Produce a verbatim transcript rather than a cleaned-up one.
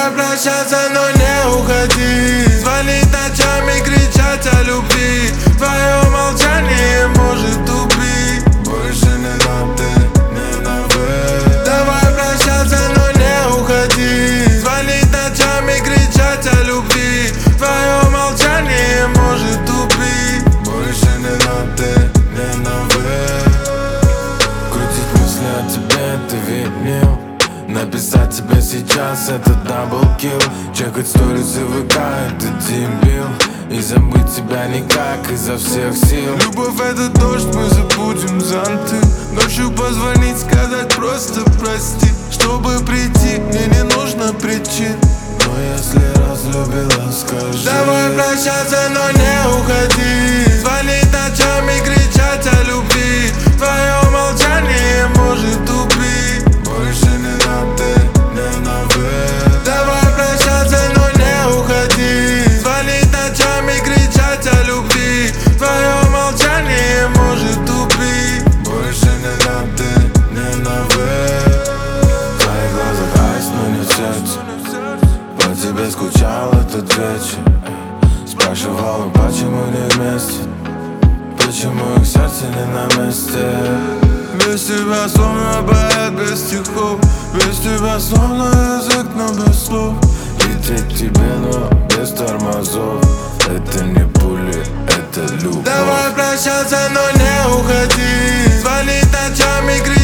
Давай прощаться, но не уходи. Звонить ночами, кричать о любви. Твое молчание может убить. Больше не надо, не надо. Давай прощаться, но не уходи. Звонить ночами, кричать о любви. Твое молчание может убить. Больше не надо, не надо. Крутить мысли о тебе, ты винил. Написать тебе сейчас — это даблкил. Чекать сторис и ВК — это дебил. И забыть тебя никак изо всех сил. Любовь — это дождь, мы забудем зонты. Ночью позвонить, сказать просто прости. Чтобы прийти, мне не нужно причин. Но если разлюбила, скажи. Давай прощаться, но не уходи. Звонить ночами, кричать о любви. Твое молчание может убить. Больше не надо, не надо. Давай прощаться, но не уходи. Звонить ночами, кричать о любви. Твое молчание может убить. Больше не надо, не надо. В твоих глазах айс, но не сердце. По тебе скучал этот вечер. Спрашивал, почему не вместе. Почему их сердце не на месте. Без тебя словно поэт, без стихов. Без тебя словно язык, но без слов. Лететь к тебе, но без тормозов. Это не пули, это любовь. Давай прощаться, но не уходи. Звонить ночами,